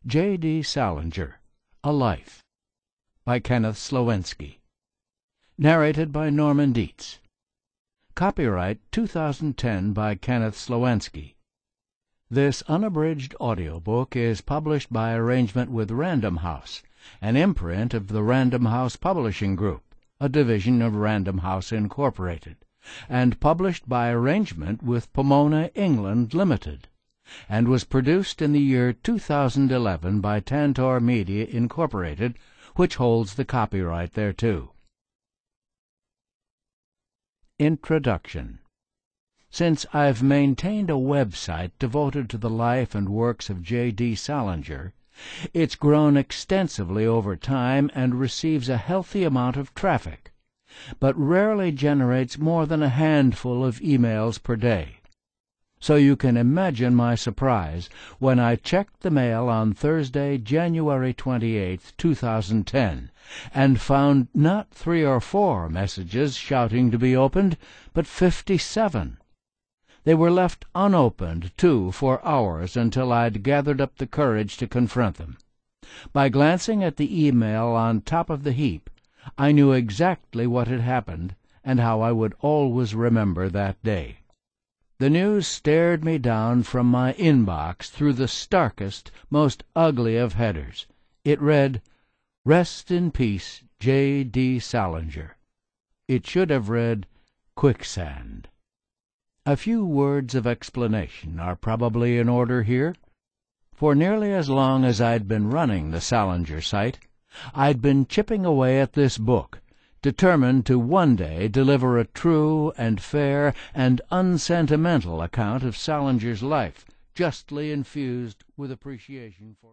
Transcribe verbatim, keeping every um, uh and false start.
J D. Salinger, A Life, by Kenneth Slowensky. Narrated by Norman Dietz. Copyright two thousand ten by Kenneth Slowensky. This unabridged audiobook is published by arrangement with Random House, an imprint of the Random House Publishing Group, a division of Random House Incorporated, and published by arrangement with Pomona, England Limited, and was produced in the year two thousand eleven by Tantor Media Incorporated, which holds the copyright thereto. Introduction. Since I've maintained a website devoted to the life and works of J D. Salinger, it's grown extensively over time and receives a healthy amount of traffic, but rarely generates more than a handful of emails per day. So you can imagine my surprise when I checked the mail on Thursday, January twenty-eighth, two thousand ten, and found not three or four messages shouting to be opened, but fifty-seven. They were left unopened, too, for hours until I'd gathered up the courage to confront them. By glancing at the email on top of the heap, I knew exactly what had happened and how I would always remember that day. The news stared me down from my inbox through the starkest, most ugly of headers. It read, "Rest in peace, J D. Salinger." It should have read, "Quicksand." A few words of explanation are probably in order here. For nearly as long as I'd been running the Salinger site, I'd been chipping away at this book, determined to one day deliver a true and fair and unsentimental account of Salinger's life, justly infused with appreciation for